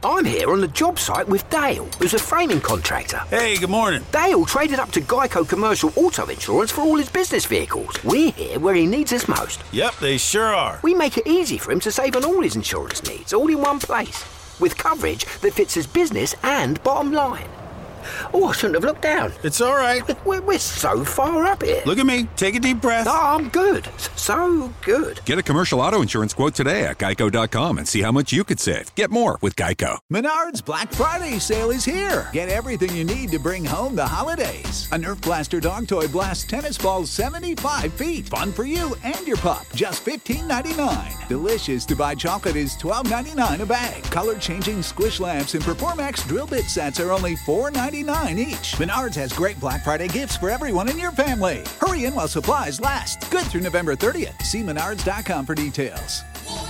I'm here on the job site with Dale, who's a framing contractor. Hey, good morning. Dale traded up to Geico Commercial Auto Insurance for all his business vehicles. We're here where he needs us most. Yep, they sure are. We make it easy for him to save on all his insurance needs, all in one place, with coverage that fits his business and bottom line. Oh, I shouldn't have looked down. It's all right. We're so far up here. Look at me. Take a deep breath. Oh, I'm good. So good. Get a commercial auto insurance quote today at geico.com and see how much you could save. Get more with Geico. Menards Black Friday sale is here. Get everything you need to bring home the holidays. A Nerf Blaster dog toy blasts tennis balls 75 feet. Fun for you and your pup. Just $15.99. Delicious to buy chocolate is $12.99 a bag. Color-changing squish lamps and Performax drill bit sets are only $4.99 each. Menards has great Black Friday gifts for everyone in your family. Hurry in while supplies last. Good through November 30th. See menards.com for details.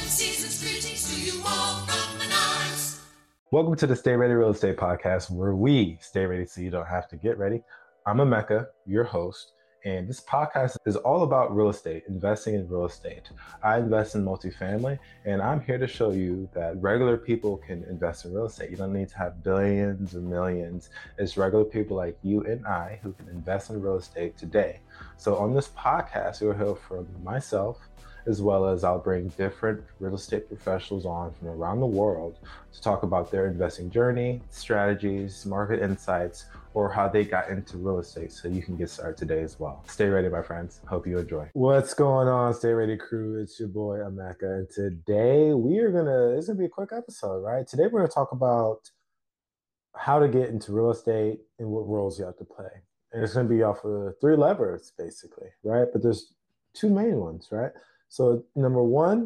Welcome to the Stay Ready Real Estate Podcast, where we stay ready so you don't have to get ready. I'm Emeka, your host, and this podcast is all about real estate, investing in real estate. I invest in multifamily, and I'm here to show you that regular people can invest in real estate. You don't need to have billions or millions. It's regular people like you and I who can invest in real estate today. So on this podcast, you'll hear from myself, as well as I'll bring different real estate professionals on from around the world to talk about their investing journey, strategies, market insights, or how they got into real estate, so you can get started today as well. Stay ready, my friends. Hope you enjoy. What's going on, Stay Ready crew? It's your boy, Emeka, and today it's gonna be a quick episode, right? Today we're gonna talk about how to get into real estate and what roles you have to play. And it's gonna be off of 3 levers, basically, right? But there's 2 main ones, right? So number 1,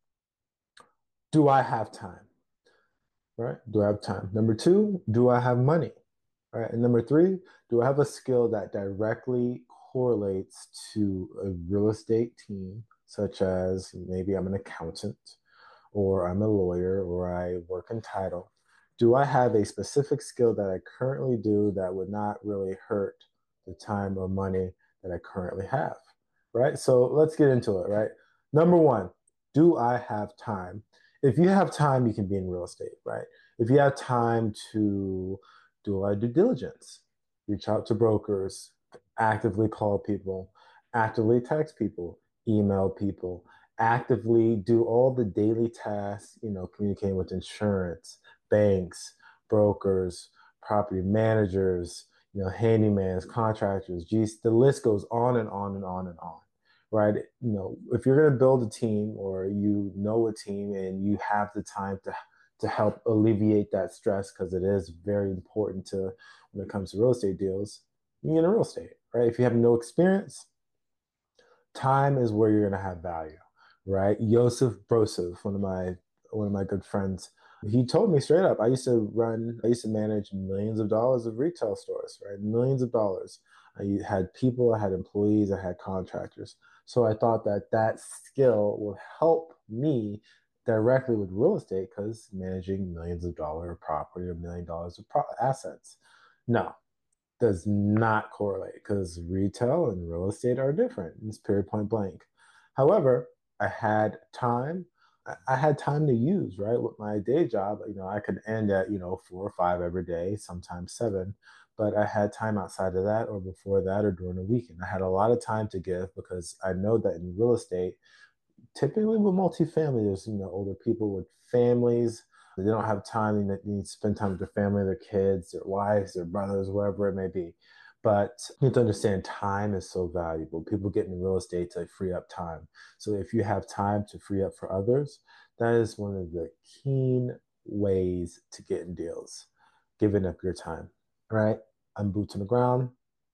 do I have time, right? Do I have time? Number 2, do I have money? Right. And number 3, do I have a skill that directly correlates to a real estate team, such as maybe I'm an accountant, or I'm a lawyer, or I work in title? Do I have a specific skill that I currently do that would not really hurt the time or money that I currently have? Right. So let's get into it. Right. Number 1, do I have time? If you have time, you can be in real estate, right? If you have time to do a lot of due diligence, reach out to brokers, actively call people, actively text people, email people, actively do all the daily tasks, communicating with insurance, banks, brokers, property managers, handymans, contractors, the list goes on and on and on and on, right? If you're going to build a team, or a team, and you have the time to help alleviate that stress, because it is very important when it comes to real estate deals, you get in real estate, right? If you have no experience, time is where you're going to have value, right? Joseph Brosov, one of my good friends, he told me straight up, I used to manage millions of dollars of retail stores, right? Millions of dollars. I had people, I had employees, I had contractors. So I thought that skill will help me directly with real estate, because managing millions of dollars of property or $1 million of assets. No, does not correlate, because retail and real estate are different. It's period, point blank. However, I had time to use, right? With my day job, I could end at, 4 or 5 every day, sometimes 7, but I had time outside of that, or before that, or during the weekend. I had a lot of time to give, because I know that in real estate, typically with multifamily, there's older people with families. They don't have time. They need to spend time with their family, their kids, their wives, their brothers, wherever it may be. But you have to understand, time is so valuable. People get in real estate to free up time. So if you have time to free up for others, that is one of the keen ways to get in deals, giving up your time, right? I'm boots on the ground.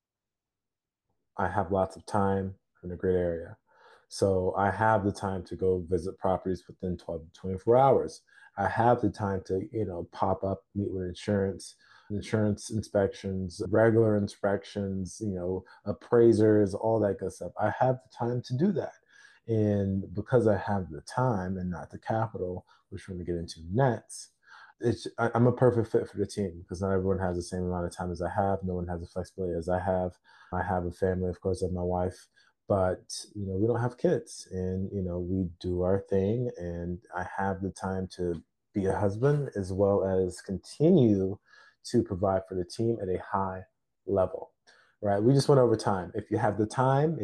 I have lots of time in a great area. So I have the time to go visit properties within 12 to 24 hours. I have the time to, pop up, meet with insurance inspections, regular inspections, appraisers, all that good stuff. I have the time to do that. And because I have the time and not the capital, which we're going to get into next, I'm a perfect fit for the team, because not everyone has the same amount of time as I have. No one has the flexibility as I have. I have a family, of course, I have my wife. But, we don't have kids, and, we do our thing, and I have the time to be a husband, as well as continue to provide for the team at a high level, right? We just went over time. If you have the time,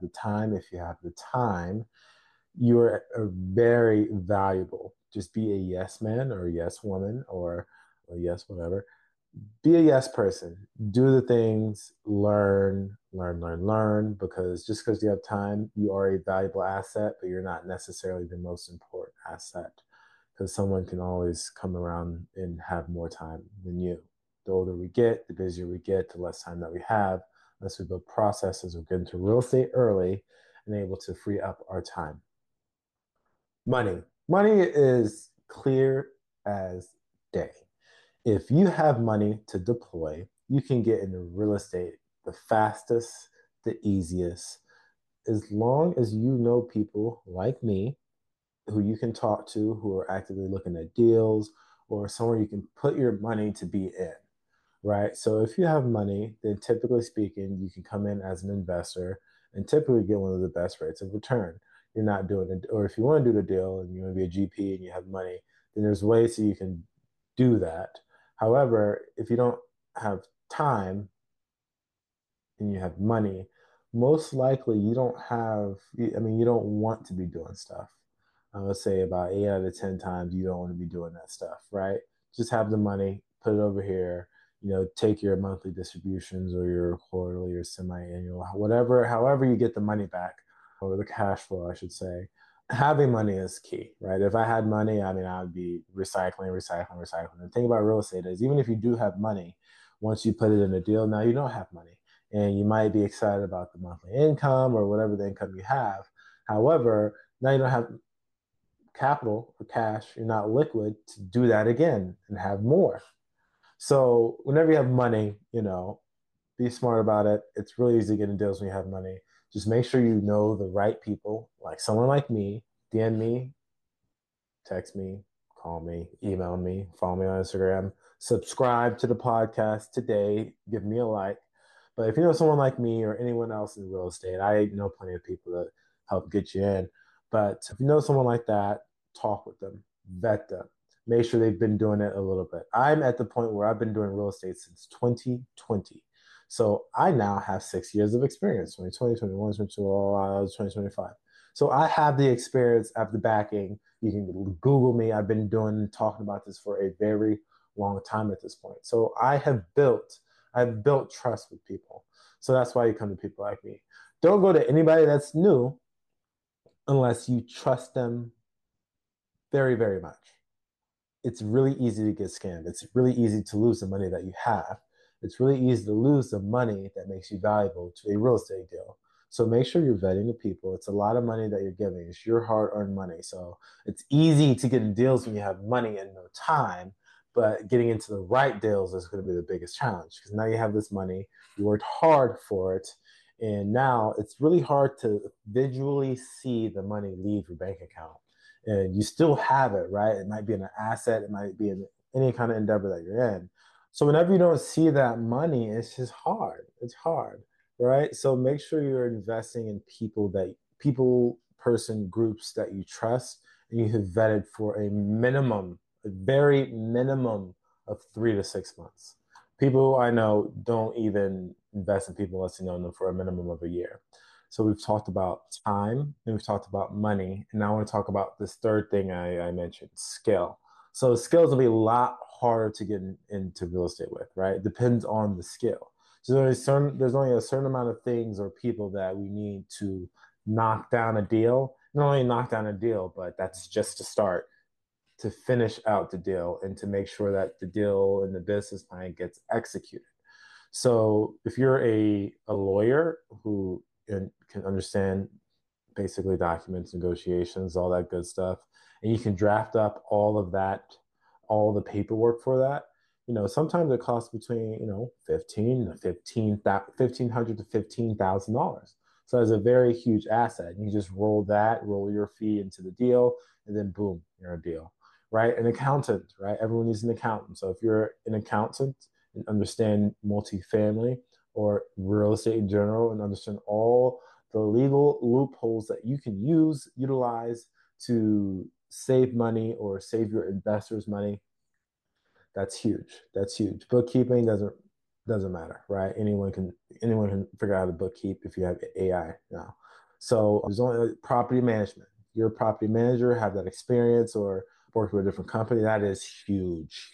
you're very valuable. Just be a yes man or a yes woman or a yes whatever. Be a yes person. Do the things, learn, because just because you have time, you are a valuable asset, but you're not necessarily the most important asset because someone can always come around and have more time than you. The older we get, the busier we get, the less time that we have, unless we build processes or get into real estate early and able to free up our time. Money. Money is clear as day. If you have money to deploy, you can get into real estate the fastest, the easiest, as long as you know people like me who you can talk to who are actively looking at deals or somewhere you can put your money to be in, right? So if you have money, then typically speaking, you can come in as an investor and typically get one of the best rates of return. You're not doing it, or if you want to do the deal and you want to be a GP and you have money, then there's ways that you can do that. However, if you don't have time and you have money, most likely you don't want to be doing stuff. I would say about 8 out of 10 times you don't want to be doing that stuff, right? Just have the money, put it over here, take your monthly distributions or your quarterly or semi-annual, however you get the money back, or the cash flow, I should say. Having money is key, right? If I had money, I would be recycling. The thing about real estate is even if you do have money, once you put it in a deal, now you don't have money. And you might be excited about the monthly income or whatever the income you have. However, now you don't have capital or cash, you're not liquid to do that again and have more. So whenever you have money, be smart about it. It's really easy getting deals when you have money. Just make sure you know the right people, like someone like me. DM me, text me, call me, email me, follow me on Instagram, subscribe to the podcast today, give me a like. But if you know someone like me or anyone else in real estate, I know plenty of people that help get you in. But if you know someone like that, talk with them, vet them, make sure they've been doing it a little bit. I'm at the point where I've been doing real estate since 2020. So I now have 6 years of experience, 2020, 21, 2025. So I have the experience, I have the backing. You can Google me. I've been talking about this for a very long time at this point. So I've built trust with people. So that's why you come to people like me. Don't go to anybody that's new unless you trust them very, very much. It's really easy to get scammed. It's really easy to lose the money that you have. It's really easy to lose the money that makes you valuable to a real estate deal. So make sure you're vetting the people. It's a lot of money that you're giving. It's your hard-earned money. So it's easy to get in deals when you have money and no time, but getting into the right deals is going to be the biggest challenge because now you have this money, you worked hard for it, and now it's really hard to visually see the money leave your bank account. And you still have it, right? It might be in an asset. It might be in any kind of endeavor that you're in. So whenever you don't see that money, it's just hard. It's hard, right? So make sure you're investing in person groups that you trust and you have vetted for a very minimum of 3 to 6 months. People I know don't even invest in people unless you know them for a minimum of a year. So we've talked about time and we've talked about money. And now I want to talk about this third thing I mentioned, skill. So skills will be a lot harder to get into real estate with, right? It depends on the skill. So there's only a certain amount of things or people that we need to knock down a deal. Not only knock down a deal, but that's just to start, to finish out the deal and to make sure that the deal and the business plan gets executed. So if you're a lawyer who can understand basically documents, negotiations, all that good stuff, and you can draft up all of that, all the paperwork for that, sometimes it costs between, $1,500 to $15,000. So it's a very huge asset. You just roll your fee into the deal, and then boom, you're a deal, right? An accountant, right? Everyone needs an accountant. So if you're an accountant and understand multifamily or real estate in general and understand all the legal loopholes that you can utilize to save money or save your investors money, that's huge. That's huge. Bookkeeping doesn't matter, right? Anyone can figure out how to bookkeep if you have AI now. So there's only property management. You're a property manager, have that experience, or work with a different company. That is huge,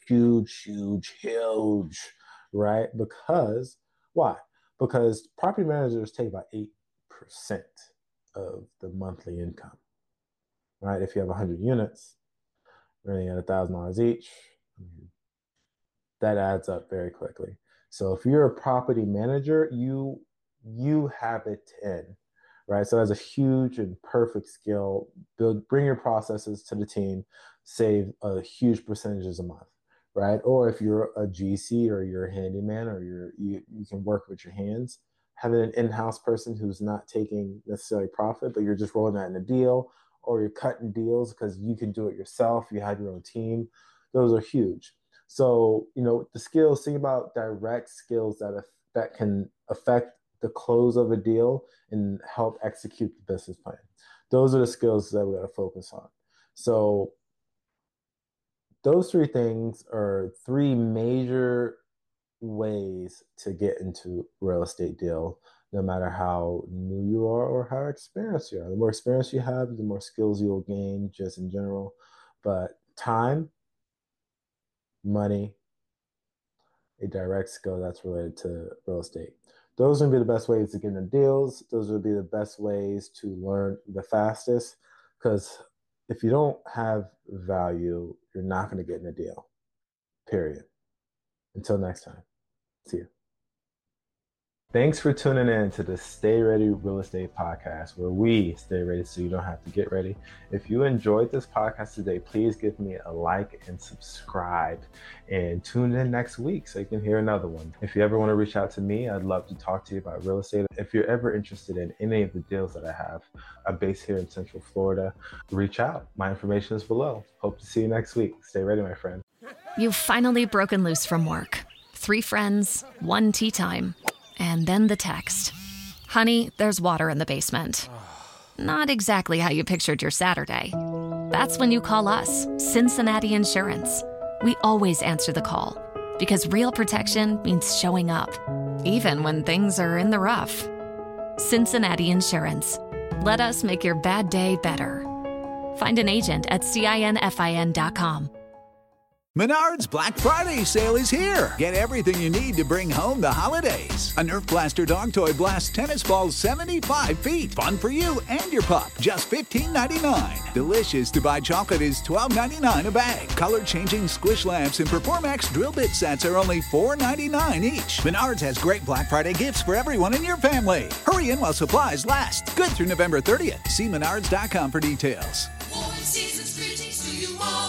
right? Because why? Because property managers take about 8% of the monthly income, right? If you have 100 units, running at $1,000 each, that adds up very quickly. So if you're a property manager, you have it in, right? So that's a huge and perfect skill. Bring your processes to the team, save a huge percentages a month, right? Or if you're a GC or you're a handyman or you can work with your hands, having an in-house person who's not taking necessarily profit, but you're just rolling that in a deal, or you're cutting deals because you can do it yourself, you have your own team, those are huge. So, the skills, think about direct skills that can affect the close of a deal and help execute the business plan. Those are the skills that we got to focus on. So those three things are three major ways to get into real estate deal, no matter how new you are or how experienced you are. The more experience you have, the more skills you'll gain just in general. But time, money, a direct skill that's related to real estate. Those would be the best ways to get into deals. Those would be the best ways to learn the fastest, because if you don't have value, you're not going to get in a deal, period. Until next time, see you. Thanks for tuning in to the Stay Ready Real Estate Podcast, where we stay ready so you don't have to get ready. If you enjoyed this podcast today, please give me a like and subscribe, and tune in next week so you can hear another one. If you ever want to reach out to me, I'd love to talk to you about real estate. If you're ever interested in any of the deals that I have, I'm based here in Central Florida, reach out. My information is below. Hope to see you next week. Stay ready, my friend. You've finally broken loose from work. 3 friends, 1 tea time. And then the text. Honey, there's water in the basement. Not exactly how you pictured your Saturday. That's when you call us, Cincinnati Insurance. We always answer the call, because real protection means showing up, even when things are in the rough. Cincinnati Insurance. Let us make your bad day better. Find an agent at CINFIN.com. Menards Black Friday sale is here. Get everything you need to bring home the holidays. A Nerf Blaster Dog Toy blasts tennis balls 75 feet. Fun for you and your pup. Just $15.99. Delicious Dubai chocolate is $12.99 a bag. Color-changing squish lamps and Performax drill bit sets are only $4.99 each. Menards has great Black Friday gifts for everyone in your family. Hurry in while supplies last. Good through November 30th. See Menards.com for details. Warm season's greetings to you all.